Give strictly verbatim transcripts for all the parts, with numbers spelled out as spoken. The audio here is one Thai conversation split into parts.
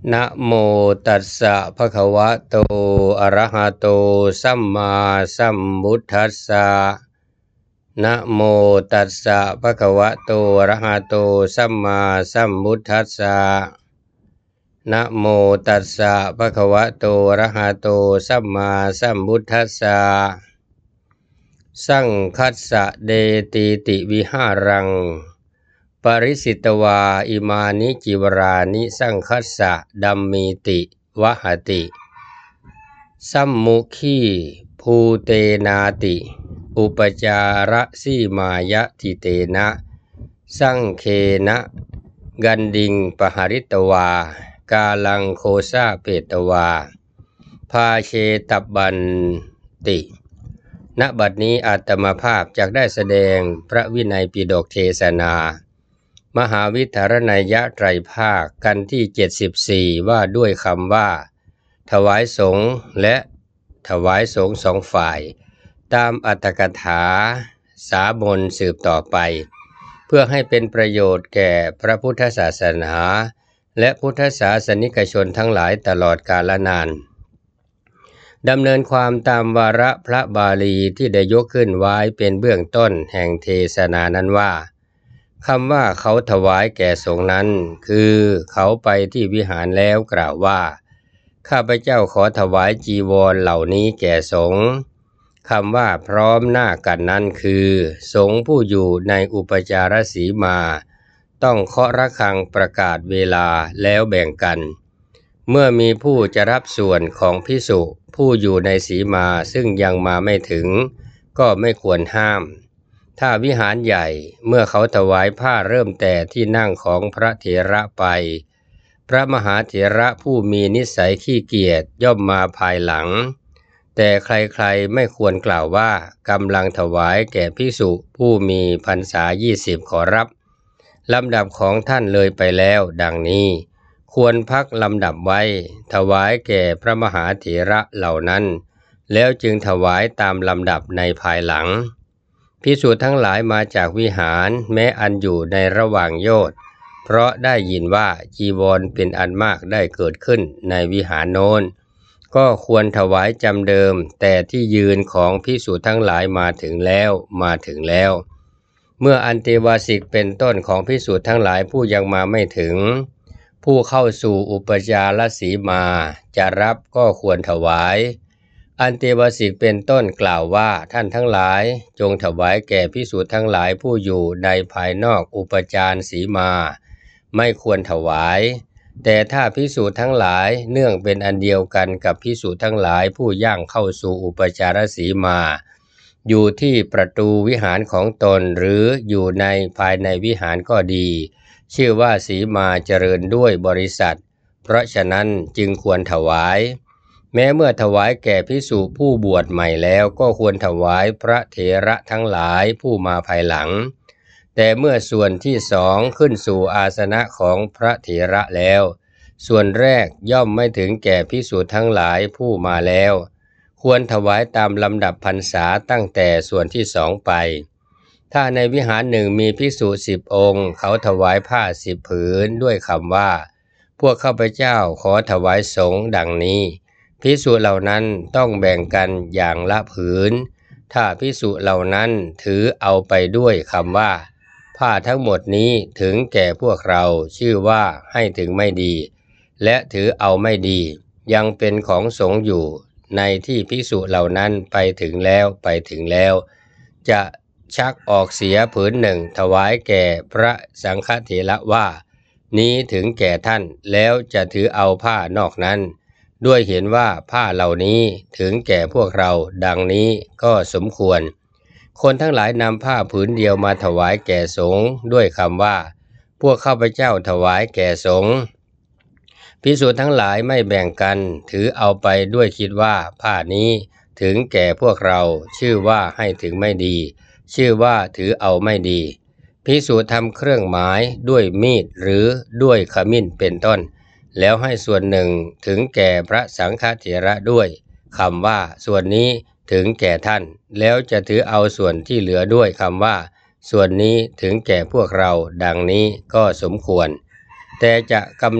นะโมตัสสะภะคะวะโตอะระหะโตสัมมาสัมพุทธัสสะนะโมตัสสะภะคะวะโตอะระหะโตสัมมาสัมพุทธัสสะนะโมตัสสะภะคะวะโตอะระหะโตสัมมาสัมพุทธัสสะสังคัสสะเดติติวิหารังปริสิตวาอิมานิจิวรานิสังคัสสะดัมมีติวหติสัมมุขีภูเตนาติอุปจาระสีมายะทิเตนะสังเคนะกันดิงปหาริตวากาลังโคซาเปตวาภาเชตบันติณบัดนี้อาตมาภาพจักได้แสดงพระวินัยปิฎกเทศนามหาวิทารณัยไตรภาคกันที่เจ็ดสิบสี่ว่าด้วยคำว่าถวายสงฆ์และถวายสงฆ์สองฝ่ายตามอรรถกถาสาบนสืบต่อไปเพื่อให้เป็นประโยชน์แก่พระพุทธศาสนาและพุทธศาสนิกชนทั้งหลายตลอดกาลนานดำเนินความตามวาระพระบาลีที่ได้ยกขึ้นไว้เป็นเบื้องต้นแห่งเทศนานั้นว่าคำว่าเขาถวายแก่สงฆ์นั้นคือเขาไปที่วิหารแล้วกล่าวว่าข้าพเจ้าขอถวายจีวรเหล่านี้แก่สงฆ์คำว่าพร้อมหน้ากันนั้นคือสงฆ์ผู้อยู่ในอุปจารสีมาต้องเคาะระฆังประกาศเวลาแล้วแบ่งกันเมื่อมีผู้จะรับส่วนของภิกษุผู้อยู่ในสีมาซึ่งยังมาไม่ถึงก็ไม่ควรห้ามถ้าวิหารใหญ่เมื่อเขาถวายผ้าเริ่มแต่ที่นั่งของพระเถระไปพระมหาเถระผู้มีนิสัยขี้เกียจย่อมมาภายหลังแต่ใครๆไม่ควรกล่าวว่ากำลังถวายแก่ภิกษุผู้มีพรรษายี่สิบขอรับลำดับของท่านเลยไปแล้วดังนี้ควรพักลำดับไว้ถวายแก่พระมหาเถระเหล่านั้นแล้วจึงถวายตามลำดับในภายหลังภิกษุทั้งหลายมาจากวิหารแม้อันอยู่ในระหว่างโยชน์เพราะได้ยินว่าจีวรเป็นอันมากได้เกิดขึ้นในวิหารโน้นก็ควรถวายจำเดิมแต่ที่ยืนของภิกษุทั้งหลายมาถึงแล้วมาถึงแล้วเมื่ออันเตวาสิกเป็นต้นของภิกษุทั้งหลายผู้ยังมาไม่ถึงผู้เข้าสู่อุปจารสีมาจะรับก็ควรถวายอันเตวาสิกเป็นต้นกล่าวว่าท่านทั้งหลายจงถวายแก่ภิกษุทั้งหลายผู้อยู่ในภายนอกอุปจารสีมาไม่ควรถวายแต่ถ้าภิกษุทั้งหลายเนื่องเป็นอันเดียวกันกับภิกษุทั้งหลายผู้ย่างเข้าสู่อุปจารสีมาอยู่ที่ประตูวิหารของตนหรืออยู่ในภายในวิหารก็ดีชื่อว่าสีมาเจริญด้วยบริษัทเพราะฉะนั้นจึงควรถวายแม้เมื่อถวายแก่ภิกษุผู้บวชใหม่แล้วก็ควรถวายพระเถระทั้งหลายผู้มาภายหลังแต่เมื่อส่วนที่สองขึ้นสู่อาสนะของพระเถระแล้วส่วนแรกย่อมไม่ถึงแก่ภิกษุทั้งหลายผู้มาแล้วควรถวายตามลำดับพรรษาตั้งแต่ส่วนที่สองไปถ้าในวิหารหนึ่งมีภิกษุสิบองค์เขาถวายผ้าสิบผืนด้วยคำว่าพวกข้าพเจ้าขอถวายสงฆ์ดังนี้ภิกษุเหล่านั้นต้องแบ่งกันอย่างละผืนถ้าภิกษุเหล่านั้นถือเอาไปด้วยคำว่าผ้าทั้งหมดนี้ถึงแก่พวกเราชื่อว่าให้ถึงไม่ดีและถือเอาไม่ดียังเป็นของสงฆ์อยู่ในที่ภิกษุเหล่านั้นไปถึงแล้วไปถึงแล้วจะชักออกเสียผืนหนึ่งถวายแก่พระสังฆเถระว่านี้ถึงแก่ท่านแล้วจะถือเอาผ้านอกนั้นด้วยเห็นว่าผ้าเหล่านี้ถึงแก่พวกเราดังนี้ก็สมควรคนทั้งหลายนำผ้าผืนเดียวมาถวายแก่สงฆ์ด้วยคำว่าพวกข้าพเจ้าถวายแก่สงฆ์ภิกษุทั้งหลายไม่แบ่งกันถือเอาไปด้วยคิดว่าผ้านี้ถึงแก่พวกเราชื่อว่าให้ถึงไม่ดีชื่อว่าถือเอาไม่ดีภิกษุทำเครื่องหมายด้วยมีดหรือด้วยขมิ้นเป็นต้นแล้วให้ส่วนหนึ่งถึงแก่พระสังฆเถระด้วยคำว่าส่วนนี้ถึงแก่ท่านแล้วจะถือเอาส่วนที่เหลือด้วยคำว่าส่วนนี้ถึงแก่พวกเราดังนี้ก็สมควรแต่จะก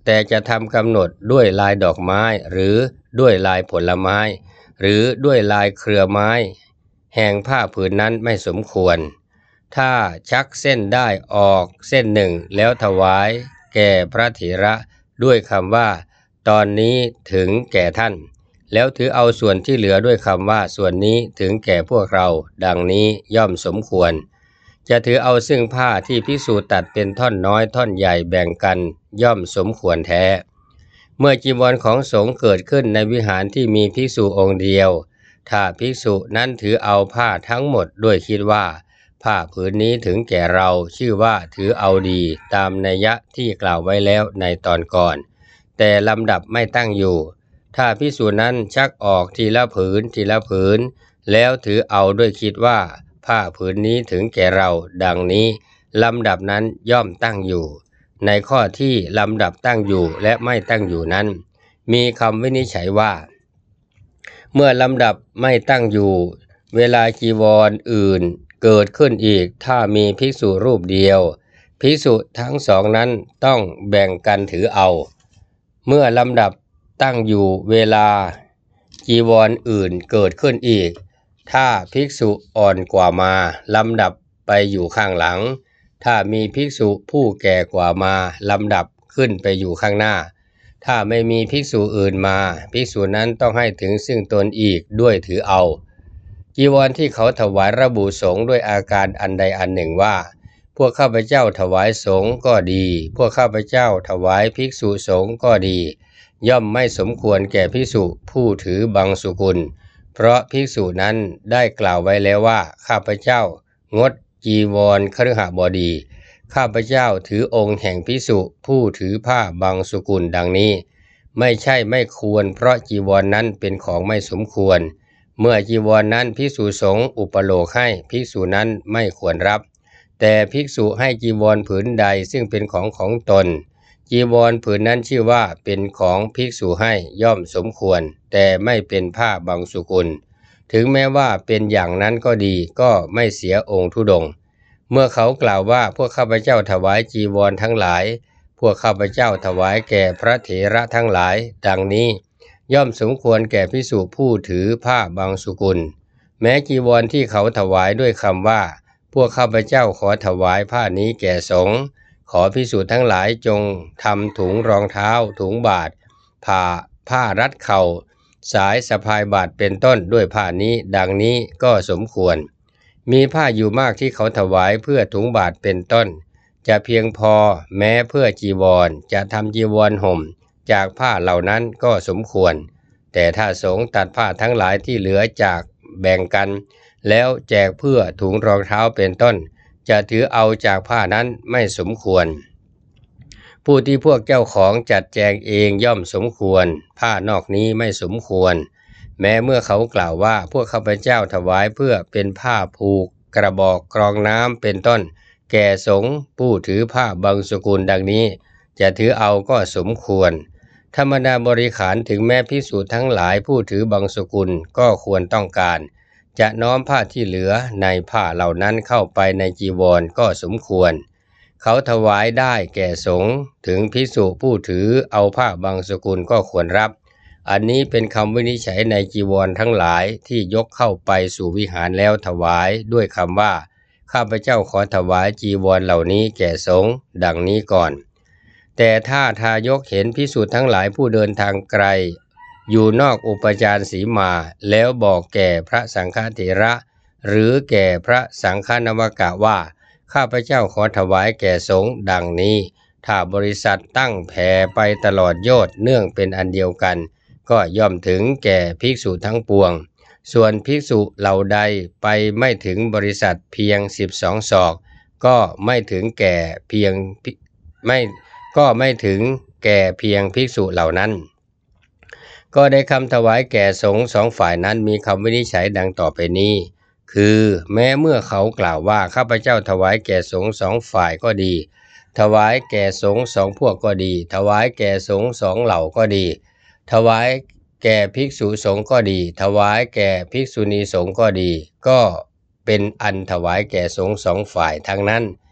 แต่จะทำกำหนดด้วยลายดอกไม้หรือด้วยลายผลไม้หรือด้วยลายเครือไม้แห่งผ้าผืนนั้นไม่สมควรถ้าชักเส้นได้ออกเส้นหนึ่งแล้วถวายแก่พระเถระด้วยคำว่าตอนนี้ถึงแก่ท่านแล้วถือเอาส่วนที่เหลือด้วยคำว่าส่วนนี้ถึงแก่พวกเราดังนี้ย่อมสมควรจะถือเอาซึ่งผ้าที่ภิกษุตัดเป็นท่อนน้อยท่อนใหญ่แบ่งกันย่อมสมควรแท้เมื่อจีวรของสงฆ์เกิดขึ้นในวิหารที่มีภิกษุองค์เดียวถ้าภิกษุนั้นถือเอาผ้าทั้งหมดด้วยคิดว่าผ้าผืนนี้ถึงแก่เราชื่อว่าถือเอาดีตามนัยยะที่กล่าวไว้แล้วในตอนก่อนแต่ลำดับไม่ตั้งอยู่ถ้าภิกษุนั้นชักออกทีละผืนทีละผืนแล้วถือเอาด้วยคิดว่าผ้าผืนนี้ถึงแก่เราดังนี้ลำดับนั้นย่อมตั้งอยู่ในข้อที่ลำดับตั้งอยู่และไม่ตั้งอยู่นั้นมีคำวินิจฉัยว่าเมื่อลำดับไม่ตั้งอยู่เวลาจีวรออื่นเกิดขึ้นอีกถ้ามีภิกษุรูปเดียวภิกษุทั้งสองนั้นต้องแบ่งกันถือเอาเมื่อลำดับตั้งอยู่เวลาจีวรออื่นเกิดขึ้นอีกถ้าภิกษุอ่อนกว่ามาลำดับไปอยู่ข้างหลังถ้ามีภิกษุผู้แก่กว่ามาลำดับขึ้นไปอยู่ข้างหน้าถ้าไม่มีภิกษุอื่นมาภิกษุนั้นต้องให้ถึงซึ่งตนอีกด้วยถือเอาจีวรที่เขาถวายระบุสงฆ์ด้วยอาการอันใดอันหนึ่งว่าพวกข้าพเจ้าถวายสงฆ์ก็ดีพวกข้าพเจ้าถวายภิกษุสงฆ์ก็ดีย่อมไม่สมควรแก่ภิกษุผู้ถือบังสุกุลเพราะภิกษุนั้นได้กล่าวไว้แล้วว่าข้าพเจ้างดจีวรคฤหบดีข้าพเจ้าถือองค์แห่งภิกษุผู้ถือผ้าบังสุกุลดังนี้ไม่ใช่ไม่ควรเพราะจีวรนั้นเป็นของไม่สมควรเมื่อจีวรนั้นภิกษุสงฆ์อุปโลกให้ภิกษุนั้นไม่ควรรับแต่ภิกษุให้จีวรผืนใดซึ่งเป็นของของตนจีวรผืนนั้นชื่อว่าเป็นของภิกษุให้ย่อมสมควรแต่ไม่เป็นผ้าบังสุกุลถึงแม้ว่าเป็นอย่างนั้นก็ดีก็ไม่เสียองค์ธุดงค์เมื่อเขากล่าวว่าพวกข้าพเจ้าถวายจีวรทั้งหลายพวกข้าพเจ้าถวายแก่พระเถระทั้งหลายดังนี้ย่อมสมควรแก่ภิกษุผู้ถือผ้าบังสุกุลแม้จีวรที่เขาถวายด้วยคำว่าพวกข้าพเจ้าขอถวายผ้านี้แก่สงฆ์ขอภิกษุทั้งหลายจงทำถุงรองเท้าถุงบาทผ้าผ้ารัดเข่าสายสะพายบาทเป็นต้นด้วยผ้านี้ดังนี้ก็สมควรมีผ้าอยู่มากที่เขาถวายเพื่อถุงบาทเป็นต้นจะเพียงพอแม้เพื่อจีวรจะทำจีวรห่มจากผ้าเหล่านั้นก็สมควรแต่ถ้าสงฆ์ตัดผ้าทั้งหลายที่เหลือจากแบ่งกันแล้วแจกเพื่อถุงรองเท้าเป็นต้นจะถือเอาจากผ้านั้นไม่สมควรผู้ที่พวกเจ้าของจัดแจงเองย่อมสมควรผ้านอกนี้ไม่สมควรแม้เมื่อเขากล่าวว่าพวกข้าพเจ้าถวายเพื่อเป็นผ้าผูกกระบอกกรองน้ำเป็นต้นแก่สงฆ์ผู้ถือผ้าบังสุกุลดังนี้จะถือเอาก็สมควรธรรมดาบริขารถึงแม้ภิกษุทั้งหลายผู้ถือบังสุกุลก็ควรต้องการจะน้อมผ้าที่เหลือในผ้าเหล่านั้นเข้าไปในจีวรก็สมควรเขาถวายได้แก่สงฆ์ถึงภิกษุผู้ถือเอาผ้าบังสุกุลก็ควรรับอันนี้เป็นคำวินิจฉัยในจีวรทั้งหลายที่ยกเข้าไปสู่วิหารแล้วถวายด้วยคำว่าข้าพเจ้าขอถวายจีวรเหล่านี้แก่สงฆ์ดังนี้ก่อนแต่ถ้าทายกเห็นภิกษุทั้งหลายผู้เดินทางไกลอยู่นอกอุปจารสีมาแล้วบอกแก่พระสังฆเถระหรือแก่พระสังฆนวกะว่าข้าพเจ้าขอถวายแก่สงฆ์ดังนี้ถ้าบริษัทตั้งแผ่ไปตลอดโยชน์เนื่องเป็นอันเดียวกันก็ย่อมถึงแก่ภิกษุทั้งปวงส่วนภิกษุเหล่าใดไปไม่ถึงบริษัทเพียงสิบสองศอกก็ไม่ถึงแก่เพียงไม่ก็ไม่ถึงแก่เพียงภิกษุเหล่านั้นก็ได้คำถวายแก่สงฆ์สองฝ่ายนั้นมีคำวินิจฉัยดังต่อไปนี้คือแม้เมื่อเขากล่าวว่าข้าพเจ้าถวายแก่สงฆ์สองฝ่ายก็ดีถวายแก่สงฆ์สองพวกก็ดีถวายแก่สงฆ์สองเหล่าก็ดีถวายแก่ภิกษุสงฆ์ก็ดีถวายแก่ภิกษุณีสงฆ์ก็ดีก็เป็นอันถวายแก่สงฆ์สองฝ่ายทั้งนั้น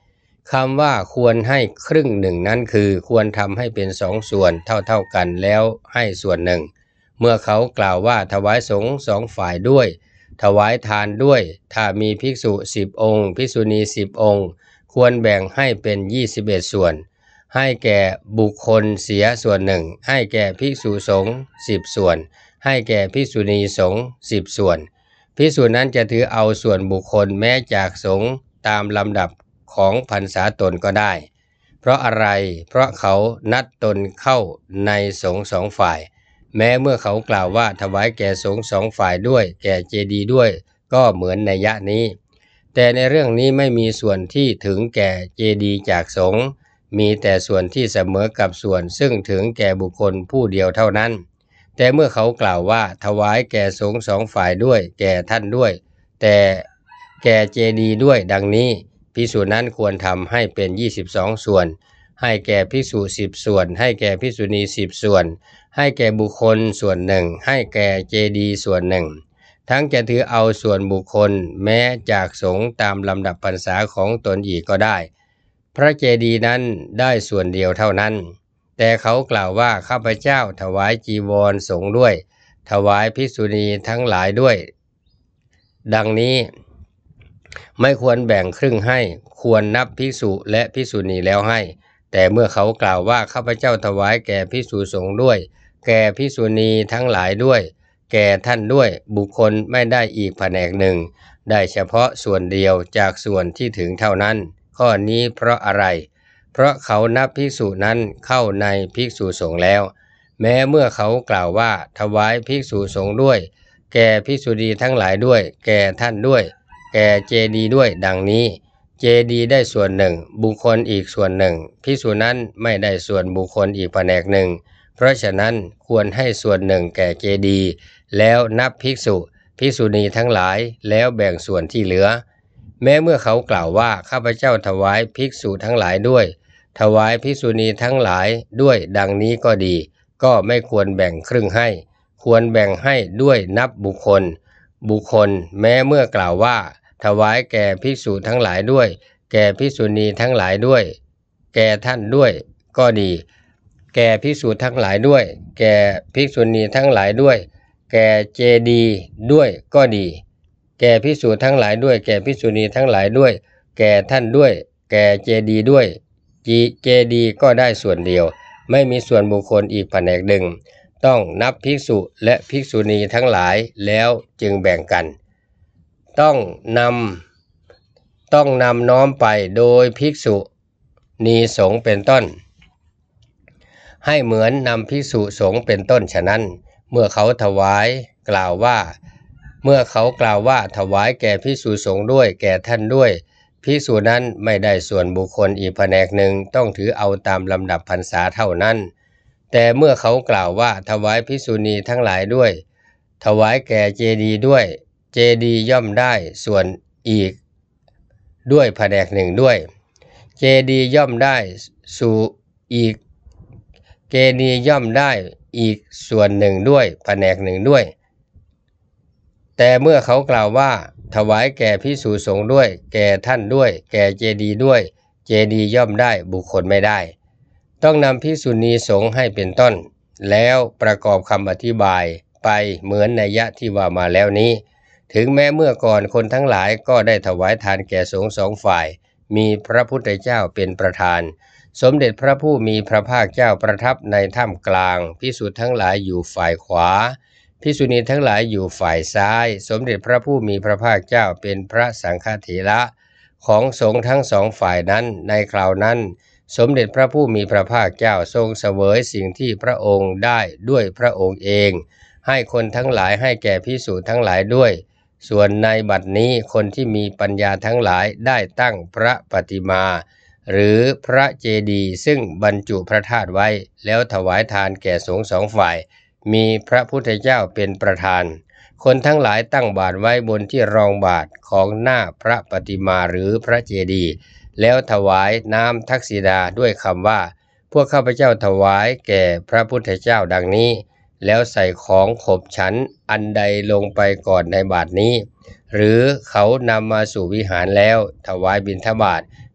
คำว่าควรให้ครึ่งหนึ่งนั้นคือควรทำให้เป็นสองส่วนเท่าๆกันแล้วให้ส่วนหนึ่งเมื่อเขากล่าวว่าถวายสงฆ์สองฝ่ายด้วยถวายทานด้วยถ้ามีภิกษุสิบองค์ภิกษุณีสิบองค์ควรแบ่งให้เป็นยี่สิบเอ็ดส่วนให้แก่บุคคลเสียส่วนหนึ่งให้แก่ภิกษุสงฆ์สิบส่วนให้แก่ภิกษุณีสงฆ์สิบส่วนภิกษุนั้นจะถือเอาส่วนบุคคลแม้จากสงฆ์ตามลำดับของพรรษาตนก็ได้เพราะอะไรเพราะเขานัดตนเข้าในสงฆ์สองฝ่ายแม้เมื่อเขากล่าวว่าถวายแก่สงฆ์สองฝ่ายด้วยแก่เจดีย์ด้วยก็เหมือนนัยยะนี้แต่ในเรื่องนี้ไม่มีส่วนที่ถึงแก่เจดีย์จากสงฆ์มีแต่ส่วนที่เสมอกับส่วนซึ่งถึงแก่บุคคลผู้เดียวเท่านั้นแต่เมื่อเขากล่าวว่าถวายแก่สงฆ์สองฝ่ายด้วยแก่ท่านด้วยแต่แก่เจดีย์ด้วยดังนี้ภิกษุนั้นควรทำให้เป็นยี่สิบสองส่วนให้แก่ภิกษุสิบส่วนให้แก่ภิกษุณีสิบส่วนให้แก่บุคคลส่วนหนึ่งให้แก่เจดีย์ส่วนหนึ่งทั้งจะถือเอาส่วนบุคคลแม้จากสงฆ์ตามลำดับพรรษาของตนอีกก็ได้พระเจดีย์นั้นได้ส่วนเดียวเท่านั้นแต่เขากล่าวว่าข้าพเจ้าถวายจีวรสงฆ์ด้วยถวายภิกษุณีทั้งหลายด้วยดังนี้ไม่ควรแบ่งครึ่งให้ควรนับภิกษุและภิกษุณีแล้วให้แต่เมื่อเขากล่าวว่าข้าพเจ้าถวายแก่ภิกษุสงฆ์ด้วยแก่ภิกษุณีทั้งหลายด้วยแก่ท่านด้วยบุคคลไม่ได้อีกแผนกหนึ่งได้เฉพาะส่วนเดียวจากส่วนที่ถึงเท่านั้นข้อนี้เพราะอะไรเพราะเขานับภิกษุนั้นเข้าในภิกษุสงฆ์แล้วแม้เมื่อเขากล่าวว่าถวายภิกษุสงฆ์ด้วยแก่ภิกษุณีทั้งหลายด้วยแก่ท่านด้วยแก่เจดีย์ด้วยดังนี้เจดีย์ได้ส่วนหนึ่งบุคคลอีกส่วนหนึ่งภิกษุนั้นไม่ได้ส่วนบุคคลอีกแผนกหนึ่งเพราะฉะนั้นควรให้ส่วนหนึ่งแก่เจดีย์แล้วนับภิกษุภิกษุณีทั้งหลายแล้วแบ่งส่วนที่เหลือแม้เมื่อเขากล่าวว่าข้าพเจ้าถวายภิกษุทั้งหลายด้วยถวายภิกษุณีทั้งหลายด้วยดังนี้ก็ดีก็ไม่ควรแบ่งครึ่งให้ควรแบ่งให้ด้วยนับบุคคลบุคคลแม้เมื่อกล่าวว่าถวายแก่ภิกษุทั้งหลายด้วยแก่ภิกษุณีทั้งหลายด้วยแก่ท่านด้วยก็ดีแก่ภิกษุทั้งหลายด้วยแก่ภิกษุณีทั้งหลายด้วยแก่เจดีย์ด้วยก็ดีแก่ภิกษุทั้งหลายด้วยแก่ภิกษุณีทั้งหลายด้วยแก่ท่านด้วยแก่เจดีย์ด้วยเจดีย์ก็ได้ส่วนเดียวไม่มีส่วนบุคคลอีกแผนกหนึ่งต้องนับภิกษุและภิกษุณีทั้งหลายแล้วจึงแบ่งกันต้องนำต้องนำน้อมไปโดยภิกษุณีสงฆ์เป็นต้นให้เหมือนนำภิกษุสงฆ์เป็นต้นฉะนั้นเมื่อเขาถวายกล่าวว่าเมื่อเขากล่าวว่าถวายแก่ภิกษุสงฆ์ด้วยแก่ท่านด้วยภิกษุนั้นไม่ได้ส่วนบุคคลอีกแผนกหนึ่งต้องถือเอาตามลำดับพรรษาเท่านั้นแต่เมื่อเขากล่าวว่าถวายภิกษุณีทั้งหลายด้วยถวายแก่เจดีย์ด้วยเจดีย์ย่อมได้ส่วนอีกด้วยแผนกหนึ่งด้วยเจดีย์ย่อมได้สู่อีกเจดีย์ย่อมได้อีกส่วนหนึ่งด้วยแผนกหนึ่งด้วยแต่เมื่อเขากล่าวว่าถวายแก่ภิกษุสงฆ์ด้วยแก่ท่านด้วยแก่เจดีย์ด้วยเจดีย์ย่อมได้บุคคลไม่ได้ต้องนำภิกษุณีสงฆ์ให้เป็นต้นแล้วประกอบคำอธิบายไปเหมือนนัยยะที่ว่ามาแล้วนี้ถึงแม้เมื่อก่อนคนทั้งหลายก็ได้ถวายทานแก่สงฆ์สองฝ่ายมีพระพุทธเจ้าเป็นประธานสมเด็จพระผู้มีพระภาคเจ้าประทับในถ้ำกลางภิกษุทั้งหลายอยู่ฝ่ายขวาภิกษุณีทั้งหลายอยู่ฝ่ายซ้ายสมเด็จพระผู้มีพระภาคเจ้าเป็นพระสังฆเถระของสงฆ์ทั้งสองฝ่ายนั้นในคราวนั้นสมเด็จพระผู้มีพระภาคเจ้าทรงเสวยสิ่งที่พระองค์ได้ด้วยพระองค์เองให้คนทั้งหลายให้แก่ภิกษุทั้งหลายด้วยส่วนในบัดนี้คนที่มีปัญญาทั้งหลายได้ตั้งพระปฏิมาหรือพระเจดีย์ซึ่งบรรจุพระธาตุไว้แล้วถวายทานแก่สงฆ์สองฝ่ายมีพระพุทธเจ้าเป็นประธานคนทั้งหลายตั้งบาตรไว้บนที่รองบาตรของหน้าพระปฏิมาหรือพระเจดีย์แล้วถวายน้ำทักษิณาด้วยคำว่าพวกข้าพเจ้าถวายแก่พระพุทธเจ้าดังนี้แล้วใส่ของขบฉันอันใดลงไปก่อนในบาตรนี้หรือเขานำมาสู่วิหารแล้วถวายบิณฑบาต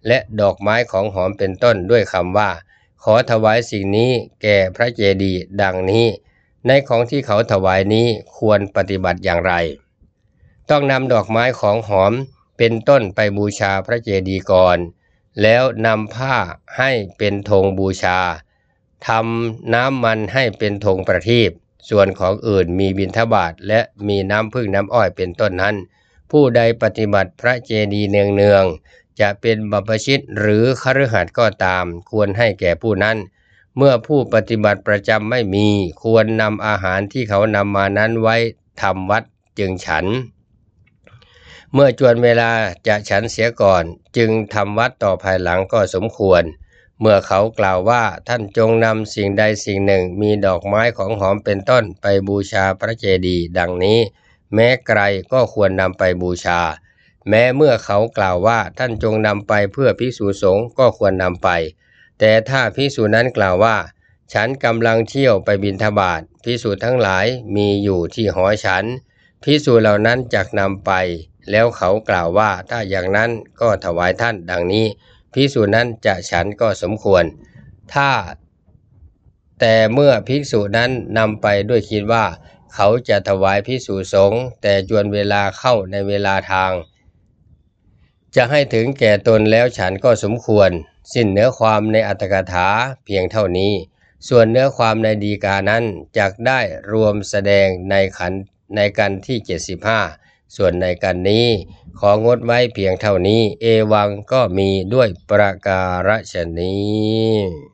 และดอกไม้ของหอมเป็นต้นด้วยคำว่าขอถวายสิ่งนี้แก่พระเจดีย์ดังนี้ในของที่เขาถวายนี้ควรปฏิบัติอย่างไรต้องนำดอกไม้ของหอมเป็นต้นไปบูชาพระเจดีย์ก่อนแล้วนำผ้าให้เป็นธงบูชาทำน้ำมันให้เป็นธงประทีปส่วนของอื่นมีบิณฑบาตและมีน้ำผึ้งน้ำอ้อยเป็นต้นนั้นผู้ใดปฏิบัติพระเจดีย์เนืองๆจะเป็นบรรพชิตหรือคฤหัสถ์ก็ตามควรให้แก่ผู้นั้นเมื่อผู้ปฏิบัติประจำไม่มีควรนำอาหารที่เขานำมานั้นไว้ทำวัดจึงฉันเมื่อจวนเวลาจะฉันเสียก่อนจึงทำวัดต่อภายหลังก็สมควรเมื่อเขากล่าวว่าท่านจงนำสิ่งใดสิ่งหนึ่งมีดอกไม้ของหอมเป็นต้นไปบูชาพระเจดีย์ดังนี้แม้ไกลก็ควรนำไปบูชาแม้เมื่อเขากล่าวว่าท่านจงนำไปเพื่อภิกษุสงฆ์ก็ควรนำไปแต่ถ้าภิกษุนั้นกล่าวว่าฉันกำลังเที่ยวไปบิณฑบาตภิกษุทั้งหลายมีอยู่ที่หอฉันภิกษุเหล่านั้นจักนำไปแล้วเขากล่าวว่าถ้าอย่างนั้นก็ถวายท่านดังนี้ภิกษุนั้นจะฉันก็สมควรถ้าแต่เมื่อภิกษุนั้นนำไปด้วยคิดว่าเขาจะถวายภิกษุสงฆ์แต่จวนเวลาเข้าในเวลาทางจะให้ถึงแก่ตนแล้วฉันก็สมควรสิ้นเนื้อความในอัตถกถาเพียงเท่านี้ส่วนเนื้อความในฎีกานั้นจักได้รวมแสดงในขันในกันที่เจ็ดสิบห้าส่วนในกันนี้ของดไว้เพียงเท่านี้เอวังก็มีด้วยประการฉะนี้